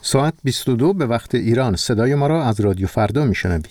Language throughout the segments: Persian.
ساعت 22 به وقت ایران. صدای ما را از رادیو فردا میشنوید.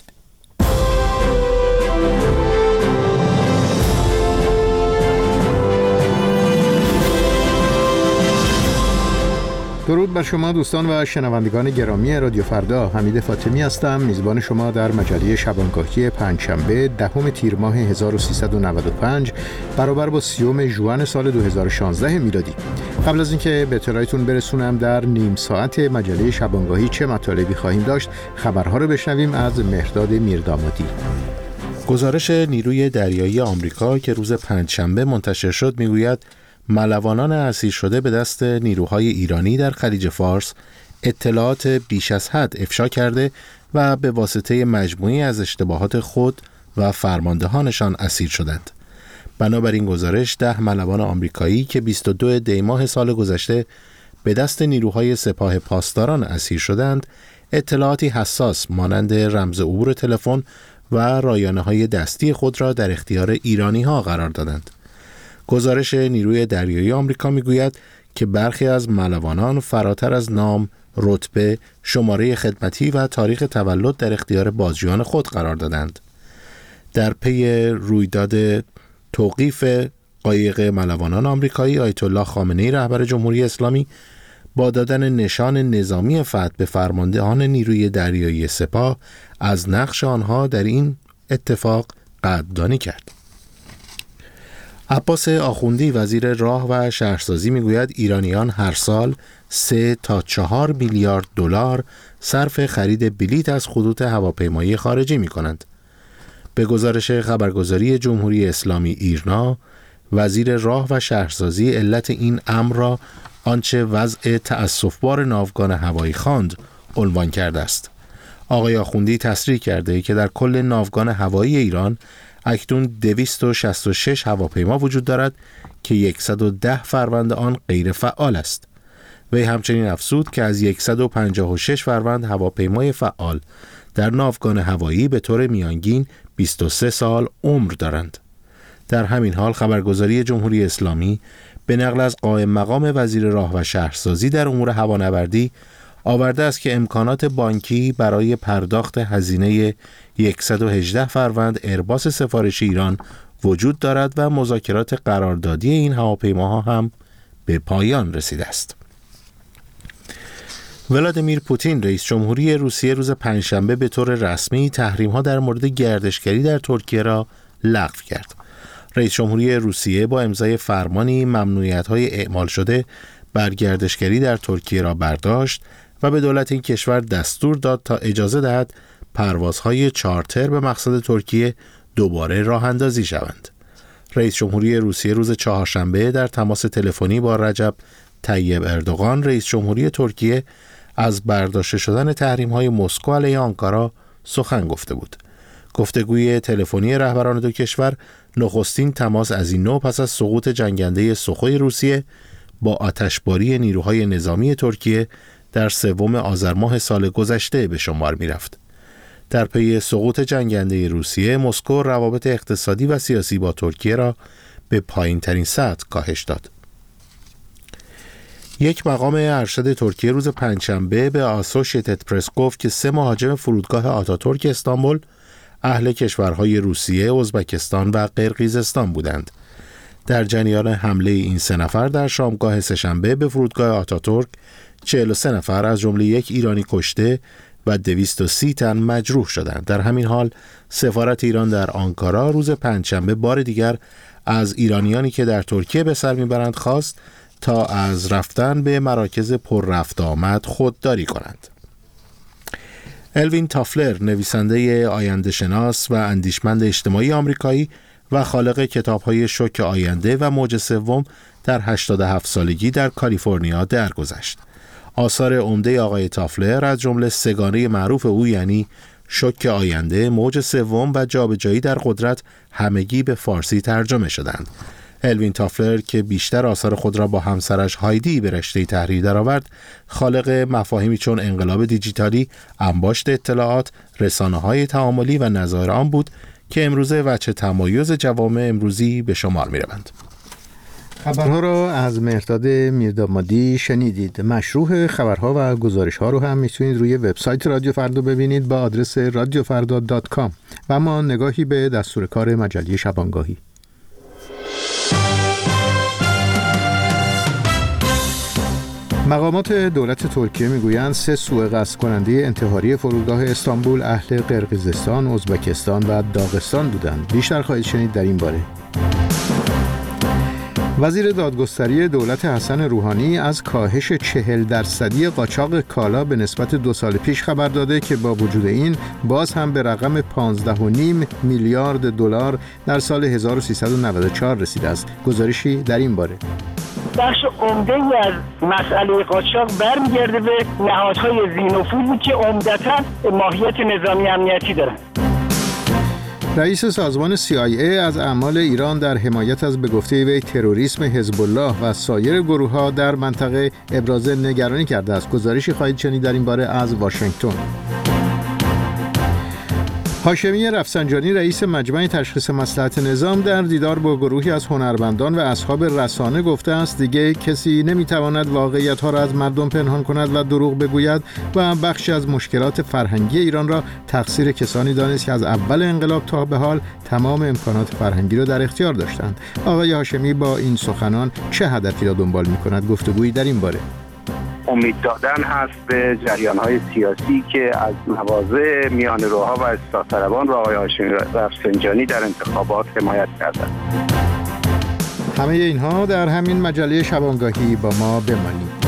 درود بر شما دوستان و شنوندگان گرامی رادیو فردا. حمید فاطمی هستم، میزبان شما در مجله شبانگاهی پنجشنبه 10 تیر ماه 1395 برابر با 30 ژوئن سال 2016 میلادی. قبل از اینکه به اطلاعتون برسونم در نیم ساعت مجله شبانگاهی چه مطالبی خواهیم داشت، خبرها رو بشنویم از مهرداد میردامادی. گزارش نیروی دریایی آمریکا که روز پنجشنبه منتشر شد میگوید ملوانان اسیر شده به دست نیروهای ایرانی در خلیج فارس اطلاعات بیش از حد افشا کرده و به واسطه مجموعی از اشتباهات خود و فرماندهانشان اسیر شدند. بنابراین گزارش 10 ملوان آمریکایی که 22 دی ماه سال گذشته به دست نیروهای سپاه پاسداران اسیر شدند، اطلاعاتی حساس مانند رمز عبور تلفن و رایانه‌های دستی خود را در اختیار ایرانی‌ها قرار دادند. گزارش نیروی دریایی آمریکا میگوید که برخی از ملوانان فراتر از نام، رتبه، شماره خدمتی و تاریخ تولد در اختیار بازجویان خود قرار دادند. در پی رویداد توقیف قایق ملوانان آمریکایی، آیت الله خامنه‌ای رهبر جمهوری اسلامی با دادن نشان نظامی فتح به فرماندهان نیروی دریایی سپاه از نقش آنها در این اتفاق قدردانی کرد. عباس آخوندی وزیر راه و شهرسازی میگوید ایرانیان هر سال 3 تا 4 میلیارد دلار صرف خرید بلیط از خطوط هواپیمایی خارجی می کنند. به گزارش خبرگزاری جمهوری اسلامی ایرنا، وزیر راه و شهرسازی علت این امر را آنچه وضع تأسفبار ناوگان هوایی خواند عنوان کرده است. آقای آخوندی تصریح کرده که در کل ناوگان هوایی ایران اکنون 266 هواپیما وجود دارد که 110 فروند آن غیر فعال است. وی همچنین افزود که از 156 فروند هواپیمای فعال در ناوگان هوایی به طور میانگین 23 سال عمر دارند. در همین حال خبرگزاری جمهوری اسلامی به نقل از قائم مقام وزیر راه و شهرسازی در امور هوانوردی آورده است که امکانات بانکی برای پرداخت هزینه 118 فروند ایرباس سفارشی ایران وجود دارد و مذاکرات قراردادی این هواپیماها هم به پایان رسیده است. ولادیمیر پوتین رئیس جمهوری روسیه روز پنجشنبه به طور رسمی تحریم‌ها در مورد گردشگری در ترکیه را لغو کرد. رئیس جمهوری روسیه با امضای فرمانی ممنوعیت‌های اعمال شده بر گردشگری در ترکیه را برداشت و به دولت این کشور دستور داد تا اجازه دهد پروازهای چارتر به مقصد ترکیه دوباره راه اندازی شوند. رئیس جمهوری روسیه روز چهارشنبه در تماس تلفنی با رجب طیب اردوغان رئیس جمهوری ترکیه از برداشته شدن تحریم‌های مسکو علیه آنکارا سخن گفته بود. گفتگوی تلفنی رهبران دو کشور نخستین تماس از این نوع پس از سقوط جنگنده سوخوی روسیه با آتشباری نیروهای نظامی ترکیه در 3 آذر ماه سال گذشته به شمار می رفت. در پی سقوط جنگنده روسیه، مسکو روابط اقتصادی و سیاسی با ترکیه را به پایین ترین سطح کاهش داد. یک مقام ارشد ترکیه روز پنجشنبه به آسوشیتد پرس گفت که 3 مهاجم فرودگاه آتاتورک استانبول اهل کشورهای روسیه، ازبکستان و قرقیزستان بودند. در جریان حمله این 3 نفر در شامگاه سه‌شنبه به فرودگاه آتاتورک 43 نفر از جمله 1 ایرانی کشته و 230 تن مجروح شدند. در همین حال سفارت ایران در آنکارا روز پنجشنبه بار دیگر از ایرانیانی که در ترکیه به سر میبرند خواست تا از رفتن به مراکز پر رفت آمد خودداری کنند. الوین تافلر، نویسنده آینده شناس و اندیشمند اجتماعی آمریکایی و خالق کتاب‌های شوک آینده و موج سوم، در 87 سالگی در کالیفرنیا درگذشت. آثار عمده آقای تافلر از جمله 3 گانه معروف او یعنی شوک آینده، موج سوم و جابجایی در قدرت همگی به فارسی ترجمه شدند. الوین تافلر که بیشتر آثار خود را با همسرش هایدی به رشته تحریر درآورد، خالق مفاهیمی چون انقلاب دیجیتالی، انباشت اطلاعات، رسانه‌های تعاملی و نظایر آن بود که امروزه وجه تمایز جوامع امروزی به شمار می‌روند. خبرها را از مهرداد میردامادی شنیدید. مشروح خبرها و گزارشها رو هم میتونید روی وبسایت رادیو فردا ببینید با آدرس radiofarda.com. و اما نگاهی به دستور کار مجله شبانگاهی. مقامات دولت ترکیه میگویند 3 سوء قصد کننده انتحاری فرودگاه استانبول اهل قرقیزستان، ازبکستان و داغستان بودند. بیشتر خواهید شنید در این باره. وزیر دادگستری دولت حسن روحانی از کاهش 40% قاچاق کالا به نسبت 2 سال پیش خبر داده که با وجود این باز هم به رقم 15.5 میلیارد دلار در سال 1394 رسیده است. گزارشی در این باره. بخش عمده از مسئله قاچاق برمیگرده به نهادهای ذی‌نفوذی که عمدتاً ماهیت نظامی امنیتی دارند. رئیس سازمان CIA از اعمال ایران در حمایت از به گفته وی تروریسم حزب الله و سایر گروه‌ها در منطقه ابراز نگرانی کرده است. گزارشی خواهید شنید در این باره از واشنگتن. هاشمی رفسنجانی رئیس مجمع تشخیص مصلحت نظام در دیدار با گروهی از هنرمندان و اصحاب رسانه گفته است دیگه کسی نمیتواند واقعیت‌ها را از مردم پنهان کند و دروغ بگوید و بخشی از مشکلات فرهنگی ایران را تقصیر کسانی دانست که از اول انقلاب تا به حال تمام امکانات فرهنگی را در اختیار داشتند. آقای هاشمی با این سخنان چه هدفی را دنبال می‌کند؟ گفتگویی در این باره. امید دادن هست به جریان‌های سیاسی که از مواضع میانه‌روها و اصلاح طلبان را آقای هاشمی رفسنجانی در انتخابات حمایت کردند. همه اینها در همین مجله شبانگاهی با ما بمانید.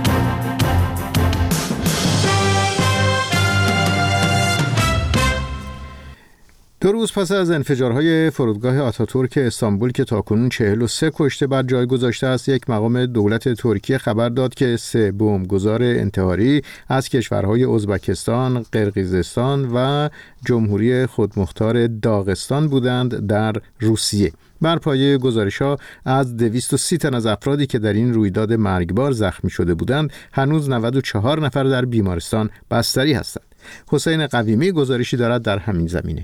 2 روز پس از انفجارهای فرودگاه آتاتورک استانبول که تاکنون 43 کشته بر جای گذاشته است، یک مقام دولت ترکیه خبر داد که 3 بمبگذار انتحاری از کشورهای ازبکستان، قرقیزستان و جمهوری خودمختار داغستان بودند در روسیه. بر پایه گزارش‌ها از 230 تن از افرادی که در این رویداد مرگبار زخمی شده بودند، هنوز 94 نفر در بیمارستان بستری هستند. حسین قویمی گزارشی دارد در همین زمینه.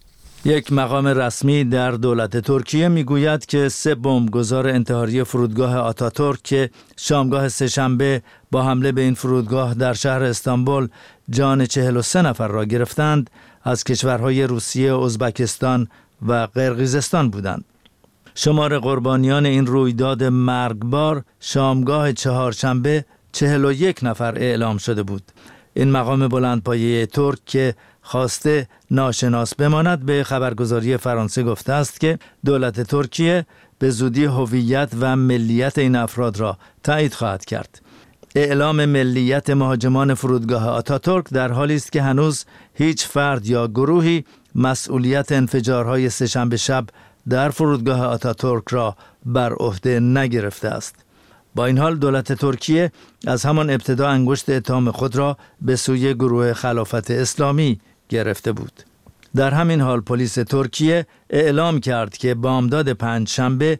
یک مقام رسمی در دولت ترکیه میگوید که 3 بمبگذار انتحاری فرودگاه آتاتورک که شامگاه سه‌شنبه با حمله به این فرودگاه در شهر استانبول جان 43 نفر را گرفتند، از کشورهای روسیه، ازبکستان و قرقیزستان بودند. شمار قربانیان این رویداد مرگبار شامگاه چهارشنبه 41 نفر اعلام شده بود. این مقام بلندپایه ترک که خواسته ناشناس بماند به خبرگزاری فرانسه گفته است که دولت ترکیه به زودی هویت و ملیت این افراد را تایید خواهد کرد. اعلام ملیت مهاجمان فرودگاه آتاتورک در حالی است که هنوز هیچ فرد یا گروهی مسئولیت انفجارهای سه‌شنبه شب در فرودگاه آتاتورک را بر عهده نگرفته است. با این حال دولت ترکیه از همان ابتدا انگشت اتهام خود را به سوی گروه خلافت اسلامی گرفته بود. در همین حال پلیس ترکیه اعلام کرد که بامداد پنجشنبه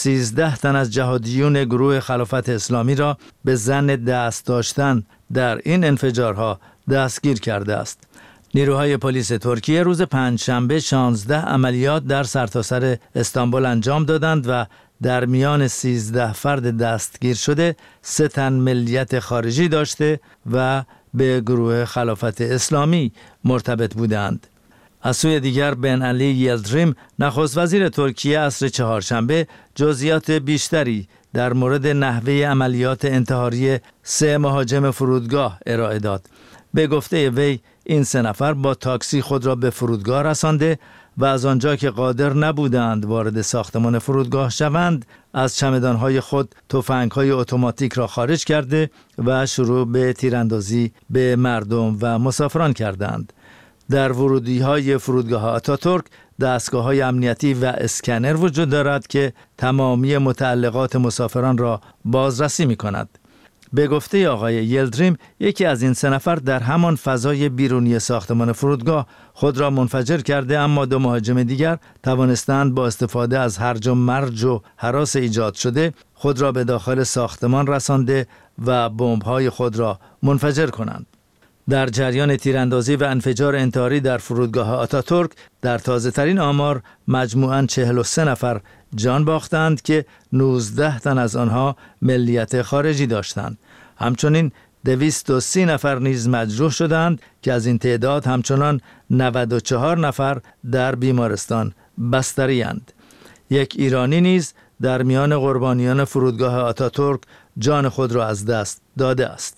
13 تن از جهادیون گروه خلافت اسلامی را به ظن دست داشتن در این انفجارها دستگیر کرده است. نیروهای پلیس ترکیه روز پنجشنبه 16 عملیات در سرتاسر استانبول انجام دادند و در میان 13 فرد دستگیر شده 3 تن ملیت خارجی داشته و به گروه خلافت اسلامی مرتبط بودند. از سوی دیگر بن علی یلدریم نخست وزیر ترکیه عصر چهارشنبه جزئیات بیشتری در مورد نحوه عملیات انتحاری 3 مهاجم فرودگاه ارائه داد. به گفته وی این 3 نفر با تاکسی خود را به فرودگاه رسانده و از آنجا که قادر نبودند وارد ساختمان فرودگاه شوند، از چمدانهای خود تفنگ‌های اتوماتیک را خارج کرده و شروع به تیراندازی به مردم و مسافران کردند. در ورودی‌های فرودگاه آتاتورک دستگاه‌های امنیتی و اسکنر وجود دارد که تمامی متعلقات مسافران را بازرسی می‌کند. به گفته آقای یلدریم یکی از این 3 نفر در همان فضای بیرونی ساختمان فرودگاه خود را منفجر کرده، اما 2 مهاجم دیگر توانستند با استفاده از هرج و مرج و هراس ایجاد شده خود را به داخل ساختمان رسانده و بمب‌های خود را منفجر کنند. در جریان تیراندازی و انفجار انتحاری در فرودگاه آتاتورک در تازه‌ترین آمار مجموعاً 43 نفر جان باختند که 19 تن از آنها ملیت خارجی داشتند. همچنین 230 نفر نیز مجروح شدند که از این تعداد همچنان 94 نفر در بیمارستان بستری اند. یک ایرانی نیز در میان قربانیان فرودگاه آتاتورک جان خود را از دست داده است.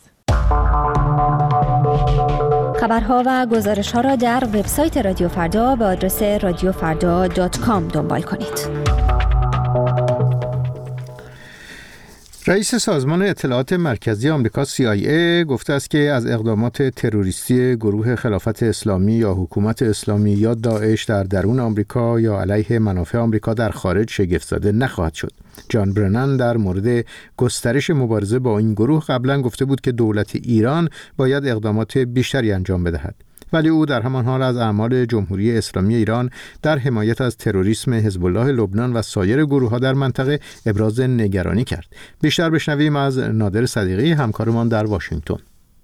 خبرها و گزارش‌ها را در وبسایت رادیو فردا به آدرس radiofarda.com دنبال کنید. رئیس سازمان اطلاعات مرکزی آمریکا CIA گفته است که از اقدامات تروریستی گروه خلافت اسلامی یا حکومت اسلامی یا داعش در درون آمریکا یا علیه منافع آمریکا در خارج شگفت زده نخواهد شد. جان برنن در مورد گسترش مبارزه با این گروه قبلا گفته بود که دولت ایران باید اقدامات بیشتری انجام بدهد. ولی او در همان حال از اعمال جمهوری اسلامی ایران در حمایت از تروریسم حزب الله لبنان و سایر گروه‌ها در منطقه ابراز نگرانی کرد. بیشتر بشنویم از نادر صدیقی همکارمان در واشنگتن.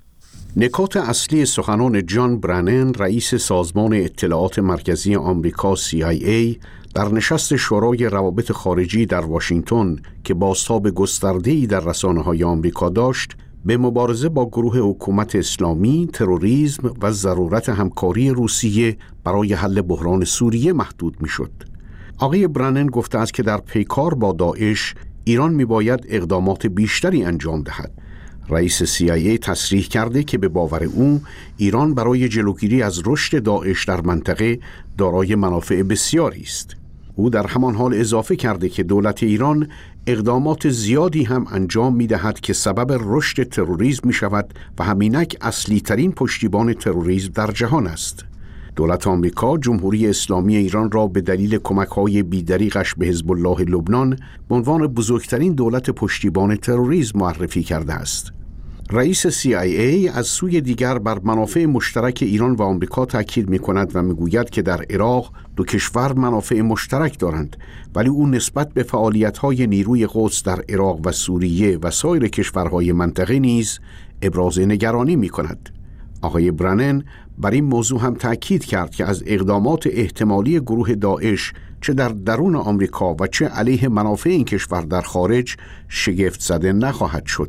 نکات اصلی سخنان جان برنن رئیس سازمان اطلاعات مرکزی آمریکا CIA در نشست شورای روابط خارجی در واشنگتن که بازتاب گسترده‌ای در رسانه‌های آمریکا داشت، به مبارزه با گروه حکومت اسلامی، تروریسم و ضرورت همکاری روسیه برای حل بحران سوریه محدود می‌شد. آقای برنن گفته است که در پیکار با داعش ایران می‌باید اقدامات بیشتری انجام دهد. رئیس CIA تصریح کرده که به باور او ایران برای جلوگیری از رشد داعش در منطقه دارای منافع بسیاری است. او در همان حال اضافه کرده که دولت ایران اقدامات زیادی هم انجام می‌دهد که سبب رشد تروریسم می‌شود و همینک اصلی ترین پشتیبان تروریسم در جهان است. دولت آمریکا جمهوری اسلامی ایران را به دلیل کمک‌های بی‌دریغش به حزب الله لبنان به عنوان بزرگترین دولت پشتیبان تروریسم معرفی کرده است. رئیس CIA از سوی دیگر بر منافع مشترک ایران و آمریکا تاکید می‌کند و می‌گوید که در عراق دو کشور منافع مشترک دارند، ولی او نسبت به فعالیت‌های نیروی قدس در عراق و سوریه و سایر کشورهای منطقه نیز ابراز نگرانی می‌کند. آقای برنن بر این موضوع هم تاکید کرد که از اقدامات احتمالی گروه داعش چه در درون آمریکا و چه علیه منافع این کشور در خارج شگفت زده نخواهد شد.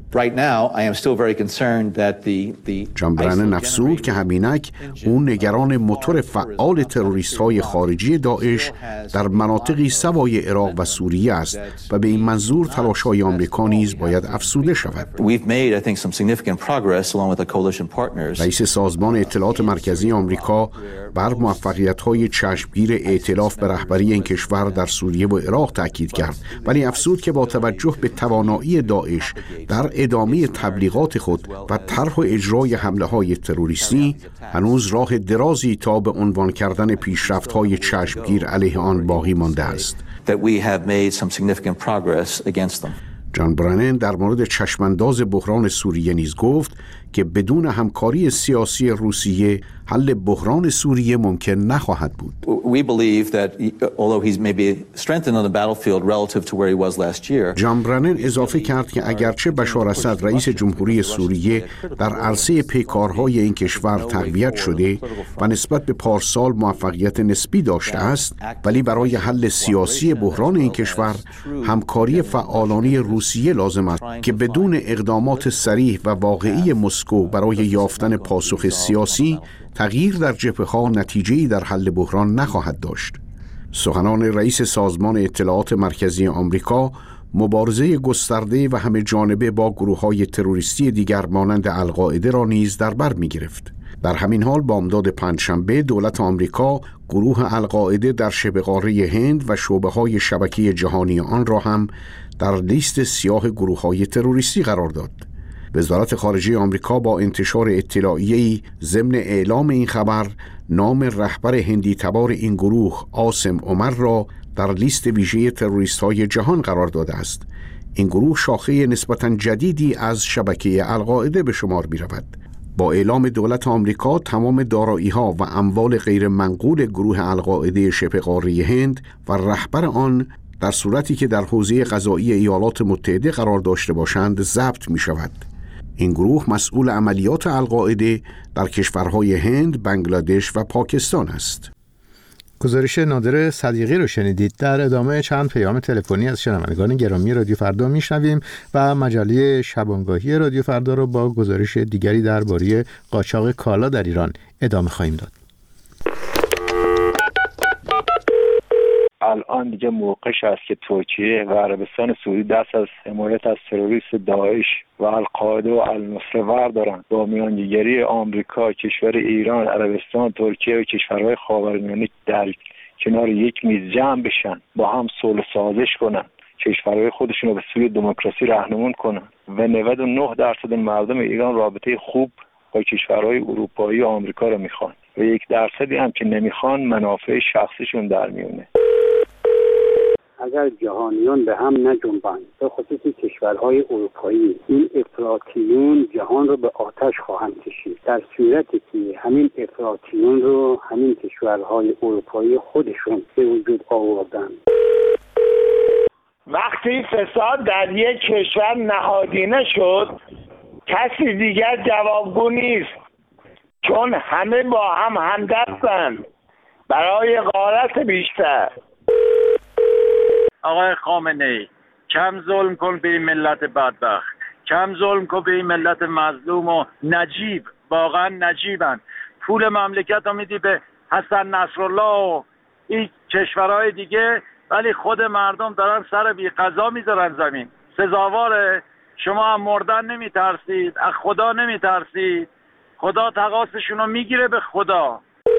جان برنن افزود که همینک اون نگران موتور فعال تروریست‌های خارجی داعش در مناطقی سوای عراق و سوریه است و به این منظور تلاش‌های آمریکا نیز باید افزوده شود. رئیس سازمان اطلاعات مرکزی آمریکا بر موفقیت‌های چشمگیر ائتلاف به رهبری این کشور در سوریه و عراق تاکید کرد، ولی افزود که با توجه به توانایی داعش در ادامه تبلیغات خود و طرح و اجرای حمله‌های تروریستی هنوز راه درازی تا به عنوان کردن پیشرفت‌های چشمگیر علیه آن باقی مانده است. جان برنن در مورد چشمانداز بحران سوریه نیز گفت که بدون همکاری سیاسی روسیه حل بحران سوریه ممکن نخواهد بود. جان برنن اضافه کرد که اگرچه بشار اسد رئیس جمهوری سوریه در عرصه پیکارهای این کشور تقویت شده و نسبت به پارسال موفقیت نسبی داشته است، ولی برای حل سیاسی بحران این کشور همکاری فعالانه روسیه لازم است که بدون اقدامات صریح و واقعی مسکو برای یافتن پاسخ سیاسی تغییر در جبهه‌ها نتیجه‌ای در حل بحران نخواهد داشت. سخنان رئیس سازمان اطلاعات مرکزی آمریکا مبارزه گسترده و همه جانبه با گروه‌های تروریستی دیگر مانند القاعده را نیز در بر می‌گرفت. در همین حال بامداد پنجشنبه دولت آمریکا گروه القاعده در شبه‌قاره هند و شعبه‌های شبکه جهانی آن را هم در لیست سیاه گروه‌های تروریستی قرار داد. وزارت خارجه آمریکا با انتشار اطلاعیه‌ای ضمن اعلام این خبر نام رهبر هندی تبار این گروه عاصم عمر را در لیست ویژه تروریست‌های جهان قرار داده است. این گروه شاخه نسبتاً جدیدی از شبکه القاعده به شمار می‌رود. با اعلام دولت آمریکا تمام دارایی‌ها و اموال غیر منقول گروه القاعده شبه قاره هند و رهبر آن در صورتی که در حوزه قضایی ایالات متحده قرار داشته باشند ضبط می‌شود. این گروه مسئول عملیات القاعده در کشورهای هند، بنگلادش و پاکستان است. گزارش نادر صدیقی رو شنیدید. در ادامه چند پیام تلفنی از شنوندگان گرامی رادیو فردا میشنویم و مجله شبانگاهی رادیو فردا رو با گزارش دیگری درباره قاچاق کالا در ایران ادامه خواهیم داد. الان دیگه موقعش است که ترکیه و عربستان سعودی دست از حمایت از تروریست داعش و القاعده و النصره بردارن. با میانجیگری آمریکا، کشور ایران، عربستان، ترکیه و کشورهای خاورمیانه در کنار یک میز جمع بشن، با هم صلح سازش کنن، کشورهای خودشون رو به سوی دموکراسی راهنمون کنن و 99% مردم ایران رابطه خوب با کشورهای اروپایی و آمریکا رو میخوان و 1% هم که نمیخوان منافع شخصیشون در میونه. اگر جهانیان به هم نجنبند، به خصوص کشورهای اروپایی، این افراطیون جهان رو به آتش خواهند کشید. در صورتی که همین افراطیون رو همین کشورهای اروپایی خودشون به وجود آوردن. وقتی فساد در یک کشور نهادینه شد، کسی دیگر جوابگو نیست، چون همه با هم همدستند برای غارت بیشتر. آقای خامنه‌ای، کم ظلم کن به این ملت بدبخت، کم ظلم کن به این ملت مظلوم و نجیب. واقعا نجیبن. پول مملکت رو میدی به حسن نصرالله و این کشورهای دیگه، ولی خود مردم دارن سر بی قضا میذارن زمین. سزاواره؟ شما هم مردن نمیترسید؟ از خدا نمیترسید؟ خدا تقاصشون رو میگیره به خدا.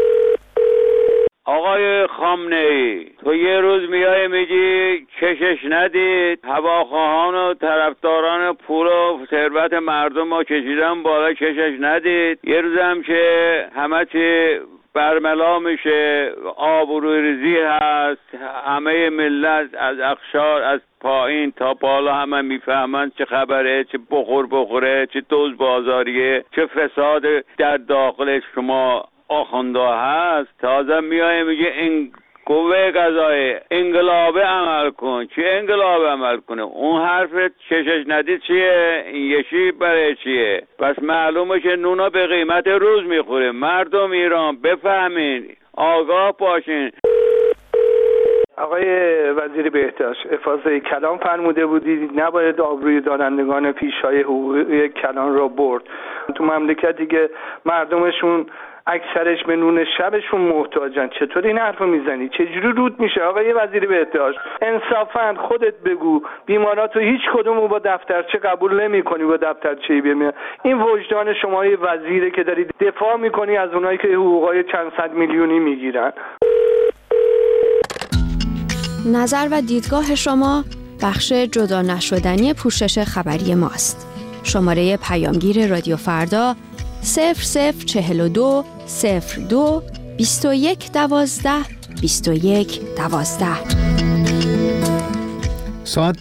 آقای خامنه‌ای، تو یه روز میای میگی کشش ندید، هواخواهان و طرفداران پول و ثروت مردم رو کشیدن بالا، کشش ندید. یه روز هم که همه چی برملا میشه، آبروریزی هست، همه ملت از اقشار از پایین تا بالا همه میفهمن چه خبره، چه بخوره، چه دوز بازاریه، چه فساد در داخل شما آخونده هست. تازه میای میگه این قوه قضاییه انقلابه عمل کن. چه انقلابه عمل کنه؟ اون حرف کشش ندید چیه؟ این یکی برای چیه؟ پس معلومه که نونا به قیمت روز میخوره. مردم ایران بفهمین، آگاه باشین. آقای وزیر بهداشت، افاضه کلام فرموده بودید نباید آبروی دانندگان پیشهای حقوقی کلان را برد. تو مملکت دیگه مردمشون اکثرش به نون شبشون محتاجن. چطور این حرفو میزنی؟ چجوری رود میشه آقای وزیر بهداشت؟ انصافاً خودت بگو بیماراتو هیچ کدومو با دفترچه قبول نمی‌کنی، با دفترچه‌ای بمیاد. این وجدان شما یه وزیره که داری دفاع می‌کنی از اونایی که حقوقای چند صد میلیونی میگیرن. نظر و دیدگاه شما بخش جدا نشدنی پوشش خبری ماست. شماره پیامگیر رادیو فردا 0042 02 21 12 21 12. ساعت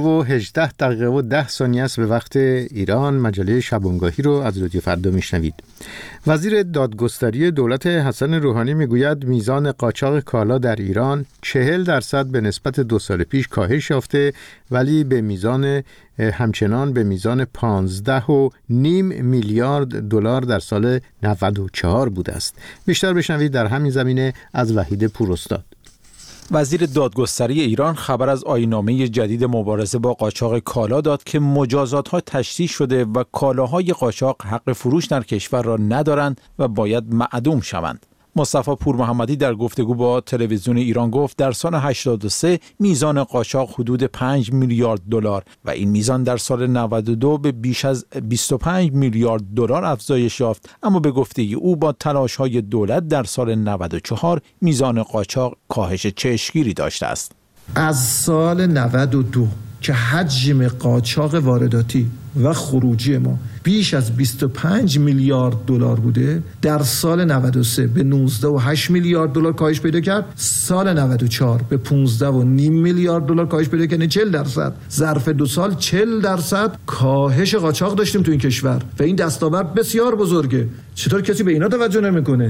22:18 است به وقت ایران. مجله شبانگاهی رو از رادیو فردا میشنوید. وزیر دادگستری دولت حسن روحانی میگوید میزان قاچاق کالا در ایران 40% به نسبت 2 سال پیش کاهش یافته، ولی همچنان به میزان 15.5 میلیارد دلار در سال 94 بوده است. بیشتر بشنوید در همین زمینه از وحید پوراستاد. وزیر دادگستری ایران خبر از آیین‌نامه جدید مبارزه با قاچاق کالا داد که مجازات‌ها تشدید شده و کالاهای قاچاق حق فروش در کشور را ندارند و باید معدوم شوند. مصطفی پور محمدی در گفتگو با تلویزیون ایران گفت در سال 83 میزان قاچاق حدود 5 میلیارد دلار و این میزان در سال 92 به بیش از 25 میلیارد دلار افزایش یافت، اما به گفته او با تلاش‌های دولت در سال 94 میزان قاچاق کاهش چشمگیری داشته است. از سال 92 که حجم قاچاق وارداتی و خروجی ما بیش از 25 میلیارد دلار بوده، در سال 93 به 19.8 میلیارد دلار کاهش پیدا کرد، سال 94 به 15.5 میلیارد دلار کاهش پیدا کرد. 40% ظرف 2 سال 40% کاهش قاچاق داشتیم تو این کشور و این دستاورد بسیار بزرگه. چطور کسی به اینا توجه نمیکنه؟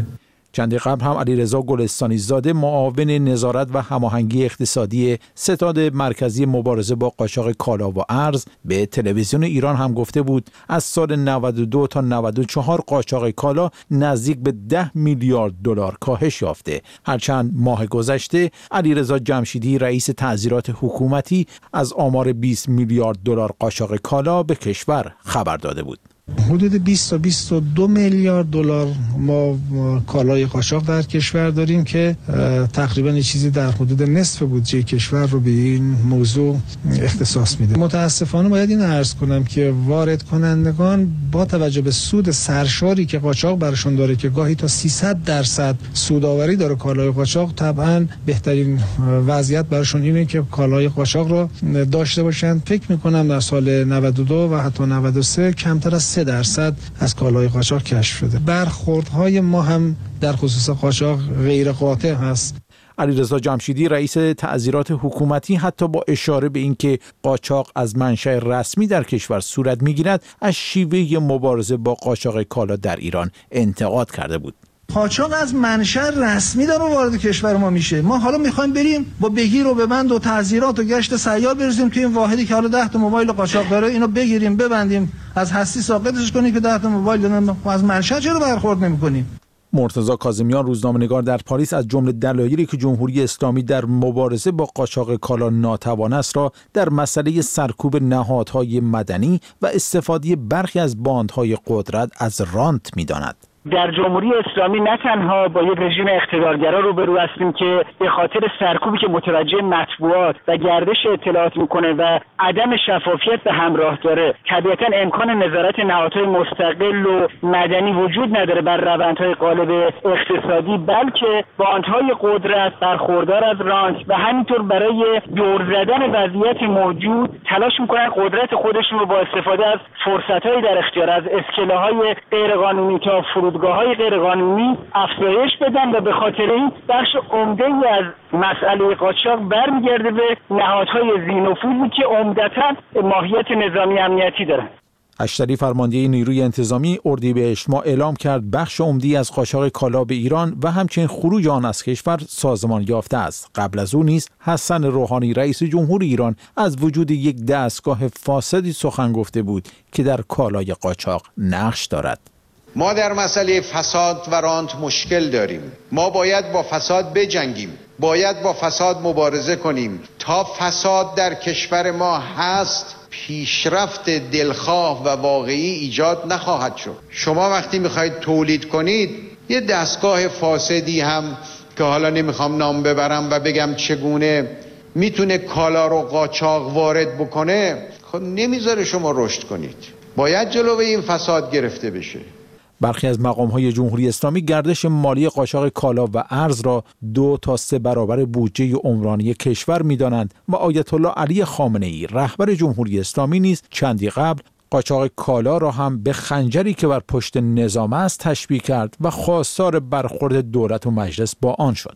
چندی قبل هم علیرضا گلستانی زاده معاون نظارت و هماهنگی اقتصادی ستاد مرکزی مبارزه با قاچاق کالا و ارز به تلویزیون ایران هم گفته بود از سال 92 تا 94 قاچاق کالا نزدیک به 10 میلیارد دلار کاهش یافته. هرچند ماه گذشته علیرضا جمشیدی رئیس تعزیرات حکومتی از آمار 20 میلیارد دلار قاچاق کالا به کشور خبر داده بود. حدود 20 تا 22 میلیارد دلار ما کالای قاچاق در کشور داریم که تقریبا چیزی در حدود نصف بودجه کشور رو به این موضوع اختصاص میده. متاسفانه باید این عرض کنم که وارد کنندگان با توجه به سود سرشاری که قاچاق برشون داره که گاهی تا 300% سودآوری داره کالای قاچاق، طبعا بهترین وضعیت برشون اینه که کالای قاچاق رو داشته باشن. فکر میکنم در سال 92 و حتی 93 کمتر از 3% از کالای قاچاق کشف شده. برخوردهای ما هم در خصوص قاچاق غیر قاطع هست. علیرضا جمشیدی رئیس تعزیرات حکومتی حتی با اشاره به اینکه قاچاق از منشأ رسمی در کشور صورت میگیرد از شیوه مبارزه با قاچاق کالا در ایران انتقاد کرده بود. قاچاق از منشأ رسمی داره وارد کشور ما میشه. ما حالا میخوایم بریم با بگیر و ببند و تعزیرات و گشت سیار بریزیم توی این واحدی که حالا 10 تا موبایل قاچاق داره، اینو بگیریم ببندیم از هستی ساقطش کنیم که 10 تا موبایل دارن. از منشأ چرا برخورد نمیکنیم؟ مرتضی کاظمیان روزنامه‌نگار در پاریس از جمله دلایلی که جمهوری اسلامی در مبارزه با قاچاق کالا ناتوان است را در مسئله سرکوب نهادهای مدنی و استفاده برخی از باندهای قدرت از رانت می‌داند. در جمهوری اسلامی نه تنها با یک رژیم اقتدارگرا روبرو هستیم که به خاطر سرکوبی که متوجه مطبوعات و گردش اطلاعات میکنه و عدم شفافیت به همراه داره، طبیعتا امکان نظارت نهادهای مستقل و مدنی وجود نداره بر روندهای غالب اقتصادی، بلکه باندهای قدرت برخوردار از رانت و همینطور برای دور زدن وضعیت موجود تلاش میکنن قدرت خودشون رو با استفاده از فرصت‌های در اختیار از اسکله‌های غیرقانونی تا فرودگاه‌های غیرقانونی افزایش بدن و به خاطر این بخش عمده‌ای از مسئله قاچاق برمیگرده به نهادهای ذی‌نفوذی که عمدتاً ماهیت نظامی امنیتی دارند. اشتری فرمانده نیروی انتظامی اردیبهشت ماه اعلام کرد بخش عمده‌ای از قاچاق کالا به ایران و همچنین خروج آن از کشور سازمان یافته است. قبل از او نیز حسن روحانی رئیس جمهور ایران از وجود یک دستگاه فاسدی سخن گفته بود که در کالای قاچاق نقش دارد. ما در مسئله فساد و رانت مشکل داریم. ما باید با فساد بجنگیم، باید با فساد مبارزه کنیم. تا فساد در کشور ما هست پیشرفت دلخواه و واقعی ایجاد نخواهد شد. شما وقتی میخواید تولید کنید یه دستگاه فاسدی هم که حالا نمیخوام نام ببرم و بگم چگونه میتونه کالا رو قاچاق وارد بکنه، خب نمیذاره شما رشد کنید. باید جلوی این فساد گرفته بشه. برخی از مقام‌های جمهوری اسلامی گردش مالی قاچاق کالا و ارز را 2 تا 3 برابر بودجه عمرانی کشور می‌دانند و آیت الله علی خامنه‌ای رهبر جمهوری اسلامی نیز چندی قبل قاچاق کالا را هم به خنجری که بر پشت نظام است تشبیه کرد و خواستار برخورد دولت و مجلس با آن شد.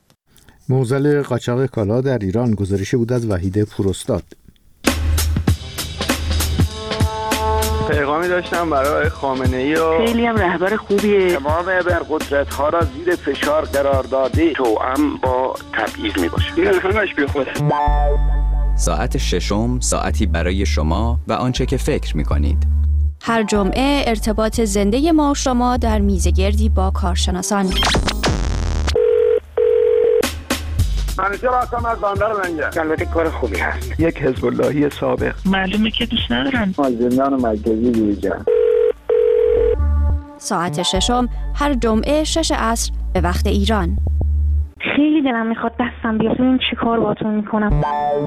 معضل قاچاق کالا در ایران، گزارشی بود از وحید پوراستاد. پیغامی داشتم برای خامنه‌ای و خیلی هم رهبر خوبیه. تمام ابرقدرت‌ها را زیر فشار قرار داده توأم با تبعیض میباشه. این همش بی خوده. ساعت ششم، ساعتی برای شما و آنچه که فکر می‌کنید. هر جمعه ارتباط زنده ما و شما در میزگردی با کارشناسان. منیجر هستم از بندر لنگر. البته کار خوبی هست. یک حزب اللهی سابق. معلومه که دوست ندارم. از زندان مرکزی بیرون. ساعت ششم هر جمعه 6 عصر به وقت ایران. خیلی دلم میخواد دستم بیاد ببینم چی کار باهاتون میکنم.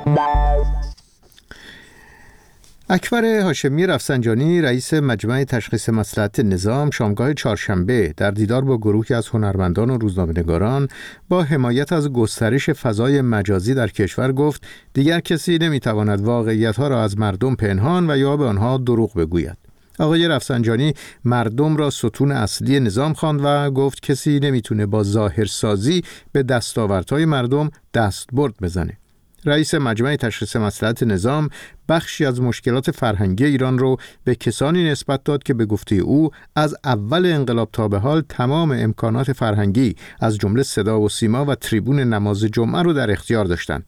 اکبر هاشمی رفسنجانی رئیس مجمع تشخیص مصلحت نظام شامگاه چهارشنبه در دیدار با گروهی از هنرمندان و روزنامه‌نگاران با حمایت از گسترش فضای مجازی در کشور گفت دیگر کسی نمیتواند واقعیت‌ها را از مردم پنهان و یا به آنها دروغ بگوید. آقای رفسنجانی مردم را ستون اصلی نظام خواند و گفت کسی نمیتونه با ظاهرسازی به دستاوردهای مردم دستبرد بزنه. رئیس مجمع تشخیص مصلحت نظام، بخشی از مشکلات فرهنگی ایران رو به کسانی نسبت داد که به گفته او از اول انقلاب تا به حال تمام امکانات فرهنگی از جمله صدا و سیما و تریبون نماز جمعه رو در اختیار داشتند.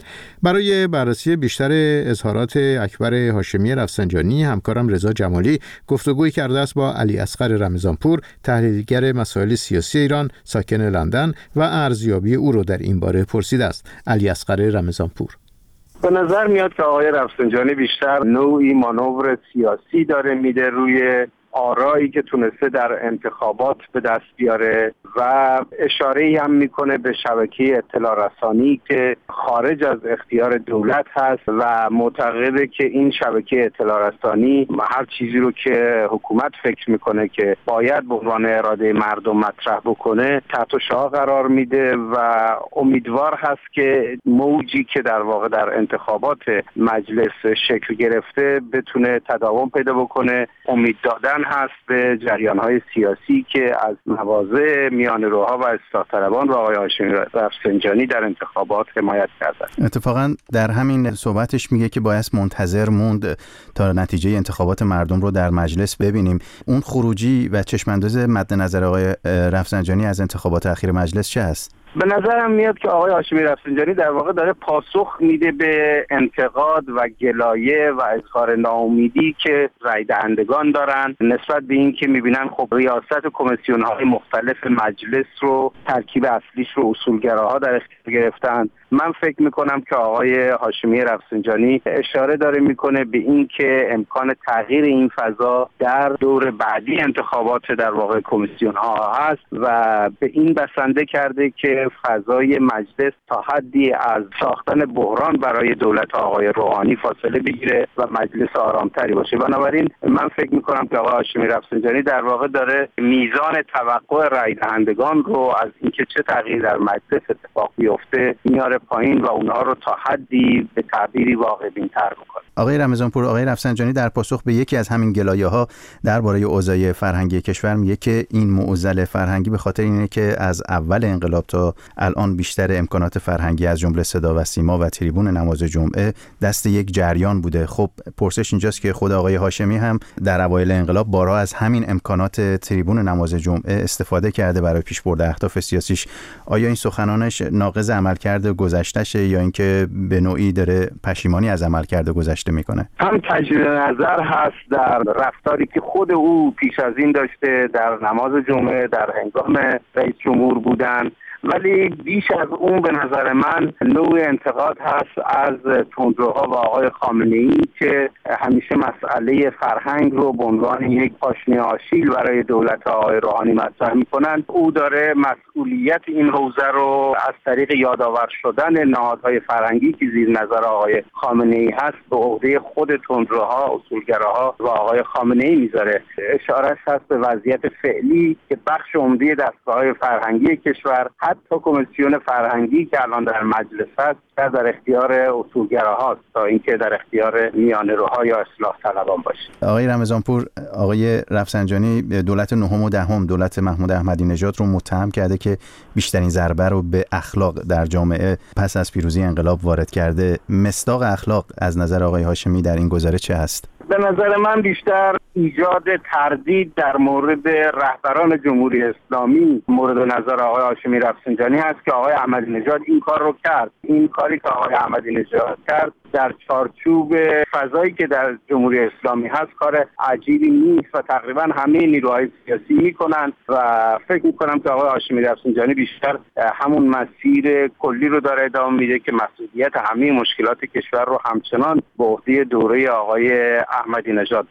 برای بررسی بیشتر اظهارات اکبر هاشمی رفسنجانی، همکارم رضا جمالی گفتگویی کرده است با علی اصغر رمضانپور، تحلیلگر مسائل سیاسی ایران ساکن لندن، و ارزیابی او رو در این باره پرسیده است. علی اصغر رمضانپور: به نظر میاد که آقای رفسنجانی بیشتر نوعی مانور سیاسی داره میده روی آرایی که تونسته در انتخابات به دست بیاره و اشاره‌ای هم میکنه به شبکه اطلاع رسانی که خارج از اختیار دولت هست و معتقده که این شبکه اطلاع رسانی هر چیزی رو که حکومت فکر میکنه که باید به عنوان اراده مردم مطرح بکنه تحت شعاع قرار میده و امیدوار هست که موجی که در واقع در انتخابات مجلس شکل گرفته بتونه تداوم پیدا بکنه. امید دادن هست به جریان‌های سیاسی که از مواضع میانه‌روها و اصلاح طلبان را آقای هاشمی رفسنجانی در انتخابات حمایت کردند. اتفاقا در همین صحبتش میگه که باید منتظر موند تا نتیجه انتخابات مردم رو در مجلس ببینیم. اون خروجی و چشم‌انداز مد نظر آقای رفسنجانی از انتخابات اخیر مجلس چه است؟ به نظرم میاد که آقای هاشمی رفسنجانی در واقع داره پاسخ میده به انتقاد و گلایه و اظهار ناامیدی که رای دهندگان دارن نسبت به این که میبینن خب ریاست کمیسیون‌های مختلف مجلس رو ترکیب اصلیش رو اصولگراها در اختیار گرفتن. من فکر میکنم که آقای هاشمی رفسنجانی اشاره داره میکنه به این که امکان تغییر این فضا در دور بعدی انتخابات در واقع کمیسیون ها هست و به این بسنده کرده که فضای مجلس تا حدی از ساختن بحران برای دولت آقای روحانی فاصله بگیره و مجلس آرامتری باشه. بنابراین من فکر میکنم که آقای هاشمی رفسنجانی در واقع داره میزان توقع رای دهندگان رو از اینکه چه تغییری در مجلس اتفاق بیفته میاره پایین و اونها رو تا حدی به تعبیری واقع بین‌تر می‌کنه. آقای رمضانپور، آقای رفسنجانی در پاسخ به یکی از همین گلایه‌ها درباره اوضاع فرهنگی کشور میگه که این معضل فرهنگی به خاطر اینه که از اول انقلاب تا الان بیشتر امکانات فرهنگی از جمله صدا و سیما و تریبون نماز جمعه دست یک جریان بوده. خب پرسش اینجاست که خود آقای هاشمی هم در اوایل انقلاب بارها از همین امکانات تریبون نماز جمعه استفاده کرده برای پیشبرد اهداف سیاسیش. آیا این سخنانش ناقض عملکرد گذشته‌شه یا اینکه به نوعی داره پشیمانی از عملکرد گذشته میکنه؟ هم تجدید نظر هست در رفتاری که خود او پیش از این داشته در نماز جمعه در هنگام رئیس جمهور بودن، ولی بیش از اون به نظر من نوع انتقاد هست از تندروها و آقای خامنه‌ای که همیشه مسئله فرهنگ رو به عنوان یک پاشنه آشیل برای دولت آقای روحانی مطرح میکنن. او داره مسئولیت این حوزه رو از طریق یادآور شدن نهادهای فرهنگی که زیر نظر آقای خامنه‌ای هست به عهده خود تندروها، اصولگراها و آقای خامنه‌ای میذاره. اشارهش هست به وضعیت فعلی که بخش عمده دستگاه‌های فرهنگی کشور حتی کمیسیون فرهنگی که الان در مجلس هست در اختیار اصولگراهاست تا اینکه در اختیار میانه‌روها یا اصلاح طلبان باشه. آقای رمضانپور، آقای رفسنجانی دولت نهم و دهم دولت محمود احمدی نژاد رو متهم کرده که بیشترین ضربه رو به اخلاق در جامعه پس از پیروزی انقلاب وارد کرده. مصداق اخلاق از نظر آقای هاشمی در این گزاره چه هست؟ به نظر من بیشتر ایجاد تردید در مورد رهبران جمهوری اسلامی مورد نظر آقای هاشمی رفسنجانی هست که آقای احمدی نژاد این کار رو کرد. این کاری که آقای احمدی نژاد کرد در چارچوب فضایی که در جمهوری اسلامی هست کار عجیبی نیست و تقریبا همه نیروهای سیاسی میکنن و فکر میکنم که آقای هاشمی رفسنجانی بیشتر همون مسیر کلی رو داره ادامه میده که مسئولیت همه مشکلات کشور رو همچنان به عهده دوره آقای احمدی نژاد.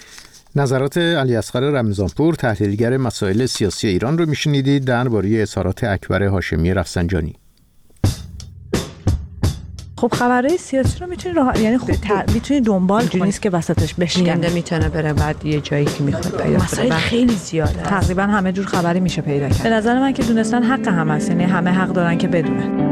نظرات علی اصغر رمضانپور، تحلیلگر مسائل سیاسی ایران رو میشنیدید درباره اظهارات اکبر هاشمی رفسنجانی. خب خبرهای سیاسی رو میتونی میتونی دنبال کنی، نیست که وسطش بشکنه. میتونه بره بعد یه جایی که میخواد پیدا مسائل خیلی زیاده، تقریبا همه جور خبری میشه پیدا کرد. به نظر من که دونستن حق هم هست، یعنی همه حق دارن که بدونن.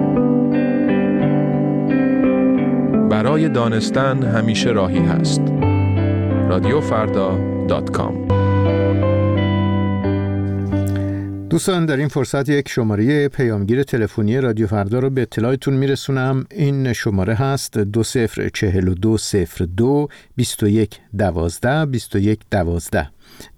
برای دانستن همیشه راهی هست. رادیوفردا.com دوستان، در این فرصت یک شماره پیامگیر تلفنی رادیو فردا رو به اطلاعتون میرسونم. این شماره هست 204202 2112 2112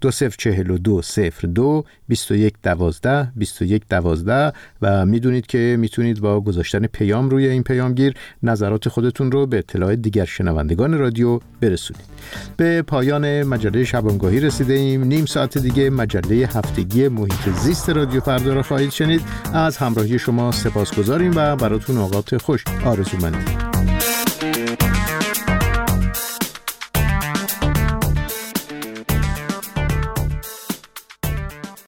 204202 2112 2112 و میدونید که میتونید با گذاشتن پیام روی این پیامگیر نظرات خودتون رو به اطلاع دیگر شنوندگان رادیو برسونید. به پایان مجله شبانگاهی رسیده ایم. نیم ساعت دیگه مجله هفتگی محیط زیست رادیو فردا را خواهید شنید. از همراهی شما سپاسگزاریم و براتون اوقات خوش آرزو مندیم.